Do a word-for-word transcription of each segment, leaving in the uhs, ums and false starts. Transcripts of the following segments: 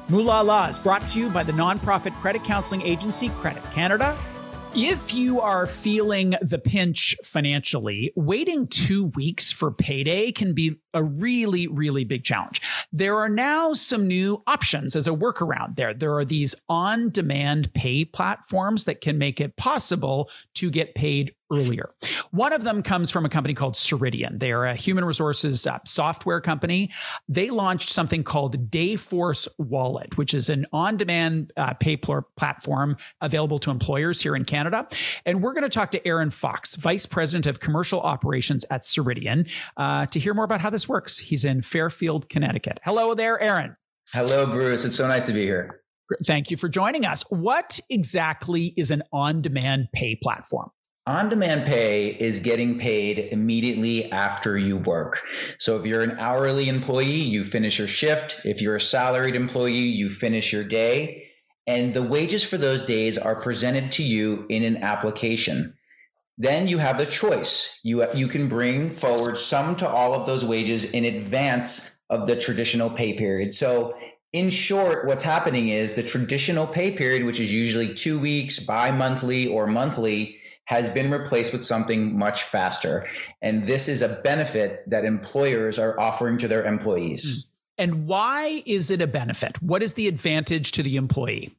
Moolah Law is brought to you by the nonprofit credit counseling agency Credit Canada. If you are feeling the pinch financially, waiting two weeks for payday can be a really, really big challenge. There are now some new options as a workaround there. There are these on-demand pay platforms that can make it possible to get paid earlier. One of them comes from a company called Ceridian. They are a human resources uh, software company. They launched something called Dayforce Wallet, which is an on-demand uh, pay pl- platform available to employers here in Canada. And we're going to talk to Aaron Fox, Vice President of Commercial Operations at Ceridian, uh, to hear more about how this works. He's in Fairfield, Connecticut. Hello there, Aaron. Hello, Bruce. It's so nice to be here. Thank you for joining us. What exactly is an on-demand pay platform? On-demand pay is getting paid immediately after you work. So if you're an hourly employee, you finish your shift. If you're a salaried employee, you finish your day. And the wages for those days are presented to you in an application. Then you have a choice. You, you can bring forward some to all of those wages in advance of the traditional pay period. So in short, what's happening is the traditional pay period, which is usually two weeks, bi-monthly or monthly, has been replaced with something much faster. And this is a benefit that employers are offering to their employees. And why is it a benefit? What is the advantage to the employee?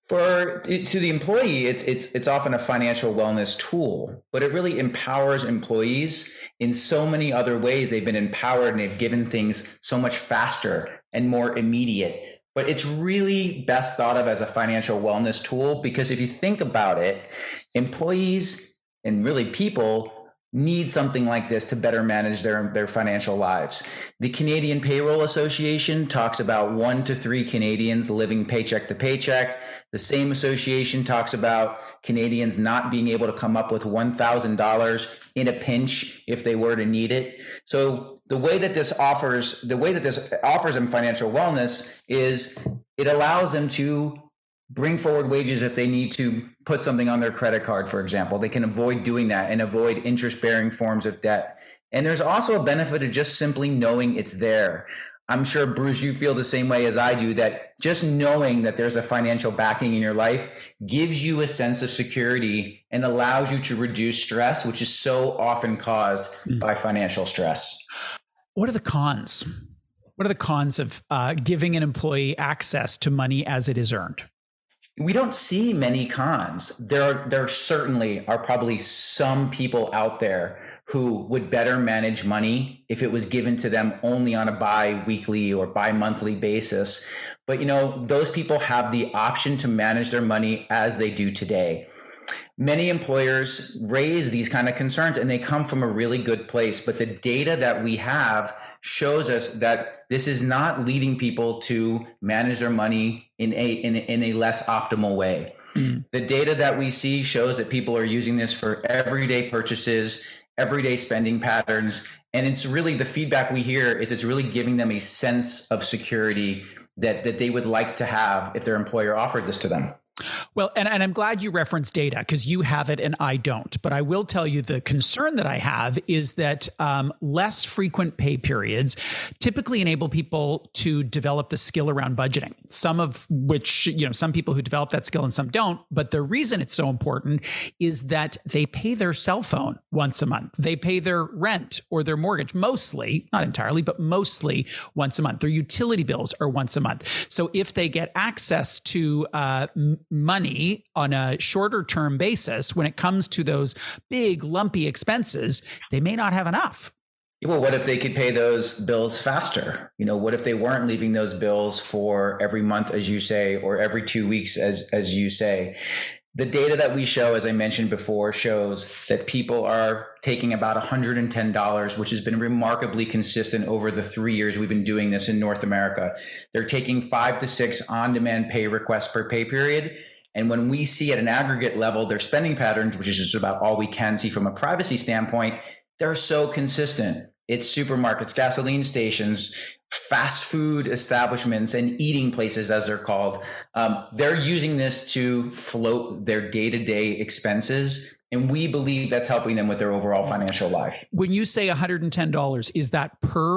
For to the employee, it's it's it's often a financial wellness tool, but it really empowers employees in so many other ways. They've been empowered and they've given things so much faster and more immediate. But it's really best thought of as a financial wellness tool, because if you think about it, employees and really people need something like this to better manage their, their financial lives. The Canadian Payroll Association talks about one to three Canadians living paycheck to paycheck. The same association talks about Canadians not being able to come up with one thousand dollars in a pinch if they were to need it. So the way that this offers, the way that this offers them financial wellness is it allows them to bring forward wages if they need to put something on their credit card, for example. They can avoid doing that and avoid interest-bearing forms of debt. And there's also a benefit of just simply knowing it's there. I'm sure, Bruce, you feel the same way as I do, that just knowing that there's a financial backing in your life gives you a sense of security and allows you to reduce stress, which is so often caused mm-hmm. by financial stress. What are the cons? What are the cons of uh, giving an employee access to money as it is earned? We don't see many cons. There are, there certainly are probably some people out there who would better manage money if it was given to them only on a bi-weekly or bi-monthly basis. But, you know, those people have the option to manage their money as they do today. Many employers raise these kind of concerns and they come from a really good place. But the data that we have shows us that this is not leading people to manage their money in a in a, in a less optimal way. Mm. The data that we see shows that people are using this for everyday purchases, everyday spending patterns, and it's really the feedback we hear is it's really giving them a sense of security that that they would like to have if their employer offered this to them. Well, and, and I'm glad you referenced data because you have it and I don't. But I will tell you the concern that I have is that um, less frequent pay periods typically enable people to develop the skill around budgeting, some of which, you know, some people who develop that skill and some don't. But the reason it's so important is that they pay their cell phone once a month. They pay their rent or their mortgage, mostly, not entirely, but mostly once a month. Their utility bills are once a month. So if they get access to uh, money on a shorter term basis, when it comes to those big lumpy expenses, they may not have enough. Well, what if they could pay those bills faster? You know, what if they weren't leaving those bills for every month, as you say, or every two weeks, as as you say? The data that we show, as I mentioned before, shows that people are taking about one hundred ten dollars, which has been remarkably consistent over the three years we've been doing this in North America. They're taking five to six on-demand pay requests per pay period. And when we see at an aggregate level their spending patterns, which is just about all we can see from a privacy standpoint, they're so consistent. It's supermarkets, gasoline stations, fast food establishments, and eating places, as they're called. Um, they're using this to float their day-to-day expenses. And we believe that's helping them with their overall financial life. When you say one hundred ten dollars, is that per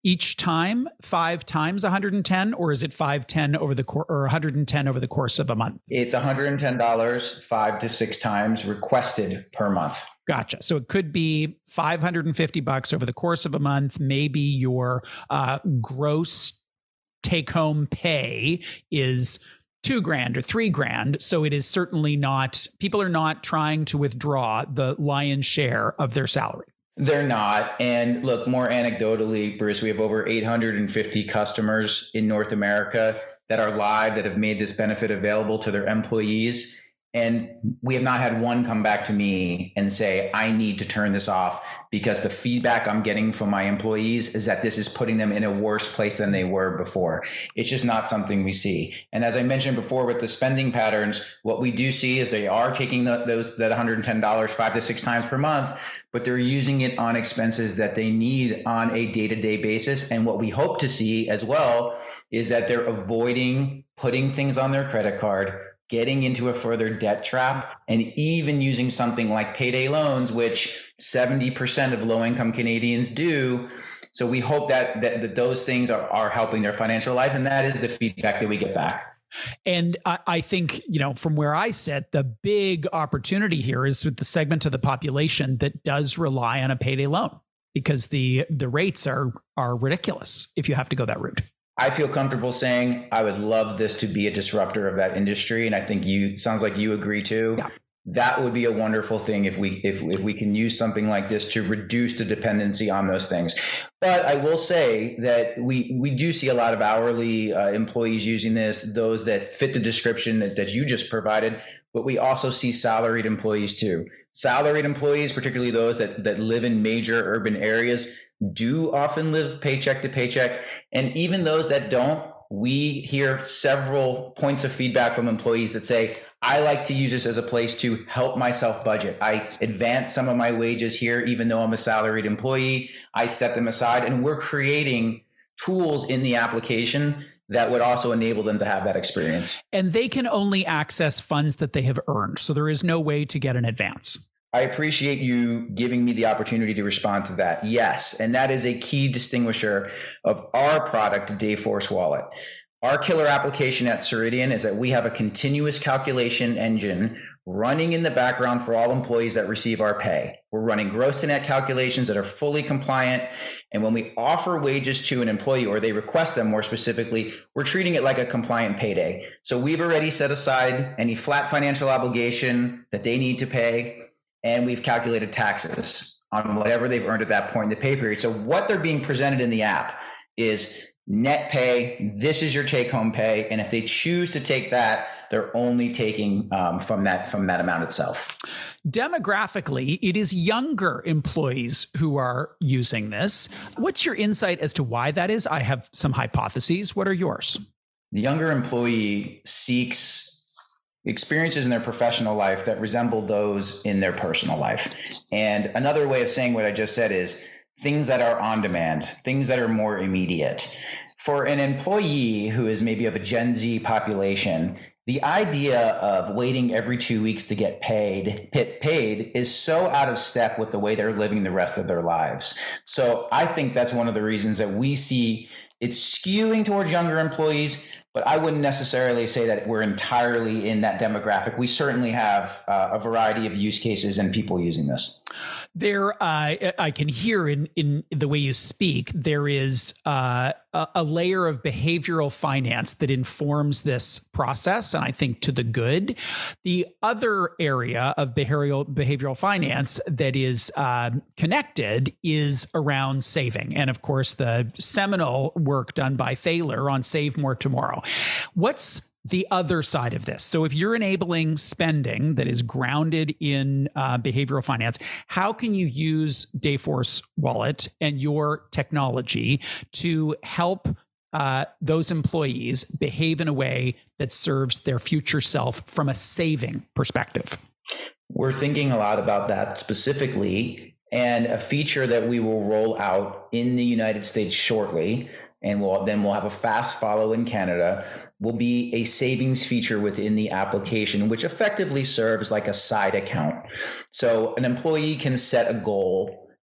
each time, five times one hundred ten, or is it five ten over the cor- or one hundred ten over the course of a month? It's one hundred ten dollars five to six times requested per month. Gotcha. So it could be five hundred fifty bucks over the course of a month. Maybe your uh, gross take-home pay is two grand or three grand. So it is certainly not, people are not trying to withdraw the lion's share of their salary. They're not. And look, more anecdotally, Bruce, we have over eight hundred fifty customers in North America that are live, that have made this benefit available to their employees. And we have not had one come back to me and say, I need to turn this off, because the feedback I'm getting from my employees is that this is putting them in a worse place than they were before. It's just not something we see. And as I mentioned before, with the spending patterns, what we do see is they are taking the, those that one hundred ten dollars five to six times per month, but they're using it on expenses that they need on a day-to-day basis. And what we hope to see as well is that they're avoiding putting things on their credit card, getting into a further debt trap, and even using something like payday loans, which seventy percent of low-income Canadians do. So we hope that, that, that those things are, are helping their financial life, and that is the feedback that we get back. And I, I think, you know, from where I sit, the big opportunity here is with the segment of the population that does rely on a payday loan, because the the rates are are ridiculous if you have to go that route. I feel comfortable saying I would love this to be a disruptor of that industry. And I think you, sounds like you agree too. Yeah. That would be a wonderful thing if we if if we can use something like this to reduce the dependency on those things. But I will say that we we do see a lot of hourly uh, employees using this, those that fit the description that, that you just provided. But we also see salaried employees too. Salaried employees, particularly those that that live in major urban areas, do often live paycheck to paycheck. And even those that don't, we hear several points of feedback from employees that say, I like to use this as a place to help myself budget. I advance some of my wages here, even though I'm a salaried employee. I set them aside, and we're creating tools in the application that would also enable them to have that experience. And they can only access funds that they have earned. So there is no way to get an advance. I appreciate you giving me the opportunity to respond to that. Yes, and that is a key distinguisher of our product, Dayforce Wallet. Our killer application at Ceridian is that we have a continuous calculation engine running in the background for all employees that receive our pay. We're running gross to net calculations that are fully compliant. And when we offer wages to an employee, or they request them more specifically, we're treating it like a compliant payday. So we've already set aside any flat financial obligation that they need to pay, and we've calculated taxes on whatever they've earned at that point in the pay period. So what they're being presented in the app is net pay. This is your take-home pay, and if they choose to take that, they're only taking um, from that from that amount itself. Demographically, it is younger employees who are using this. What's your insight as to why that is? I have some hypotheses. What are yours? The younger employee seeks experiences in their professional life that resemble those in their personal life. And another way of saying what I just said is things that are on demand, things that are more immediate. For an employee who is maybe of a Gen Z population, the idea of waiting every two weeks to get paid, paid is so out of step with the way they're living the rest of their lives. So I think that's one of the reasons that we see it's skewing towards younger employees, but I wouldn't necessarily say that we're entirely in that demographic. We certainly have uh, a variety of use cases and people using this. There, uh, I can hear in, in the way you speak, there is uh, a, a layer of behavioral finance that informs this process, and I think to the good. The other area of behavioral behavioral finance that is uh, connected is around saving, and of course the seminal work done by Thaler on Save More Tomorrow. What's the other side of this? So if you're enabling spending that is grounded in uh, behavioral finance, how can you use Dayforce Wallet and your technology to help uh, those employees behave in a way that serves their future self from a saving perspective? We're thinking a lot about that specifically, and a feature that we will roll out in the United States shortly, and we'll, then we'll have a fast follow in Canada, will be a savings feature within the application, which effectively serves like a side account. So an employee can set a goal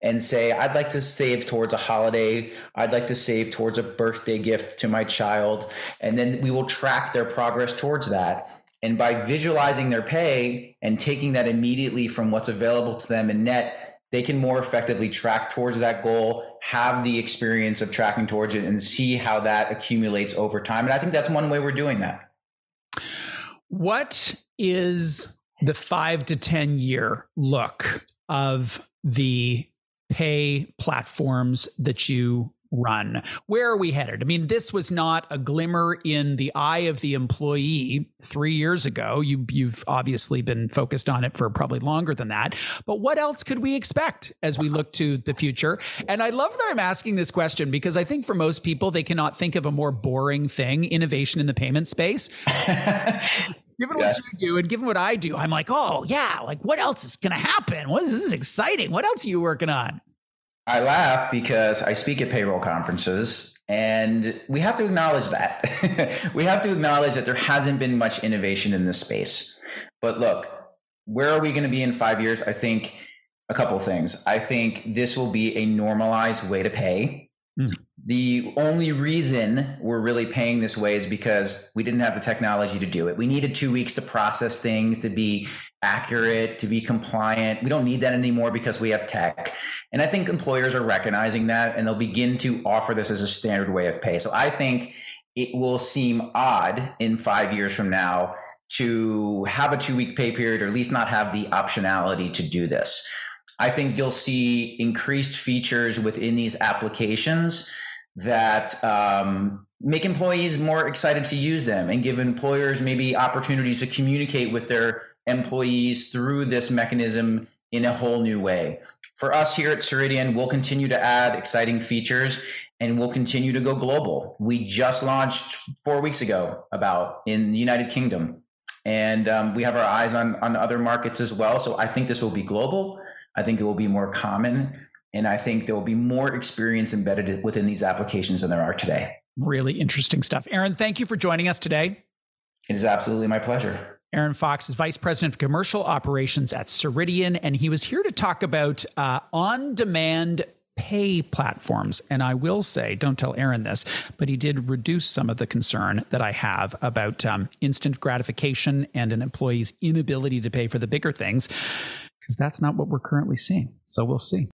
and say, I'd like to save towards a holiday. I'd like to save towards a birthday gift to my child. And then we will track their progress towards that. And by visualizing their pay and taking that immediately from what's available to them in net, they can more effectively track towards that goal, have the experience of tracking towards it, and see how that accumulates over time. And I think that's one way we're doing that. What is the five to ten year look of the pay platforms that you run? Where are we headed? I mean, this was not a glimmer in the eye of the employee three years ago. You, you've obviously been focused on it for probably longer than that. But what else could we expect as we look to the future? And I love that I'm asking this question because I think for most people, they cannot think of a more boring thing, innovation in the payment space. Given what yeah. you do and given what I do, I'm like, oh, yeah, like what else is going to happen? What is this is exciting? What else are you working on? I laugh because I speak at payroll conferences, and we have to acknowledge that. We have to acknowledge that there hasn't been much innovation in this space. But look, where are we going to be in five years? I think a couple of things. I think this will be a normalized way to pay. Mm. The only reason we're really paying this way is because we didn't have the technology to do it. We needed two weeks to process things, to be accurate, to be compliant. We don't need that anymore because we have tech. And I think employers are recognizing that, and they'll begin to offer this as a standard way of pay. So I think it will seem odd in five years from now to have a two-week pay period, or at least not have the optionality to do this. I think you'll see increased features within these applications that um, make employees more excited to use them and give employers maybe opportunities to communicate with their employees through this mechanism in a whole new way. For us here at Ceridian, we'll continue to add exciting features, and we'll continue to go global. We just launched four weeks ago about in the United Kingdom, and um, we have our eyes on, on other markets as well. So I think this will be global. I think it will be more common, and I think there will be more experience embedded within these applications than there are today. Really interesting stuff. Aaron, thank you for joining us today. It is absolutely my pleasure. Aaron Fox is Vice President of Commercial Operations at Ceridian, and he was here to talk about uh, on-demand pay platforms. And I will say, don't tell Aaron this, but he did reduce some of the concern that I have about um, instant gratification and an employee's inability to pay for the bigger things, because that's not what we're currently seeing. So we'll see.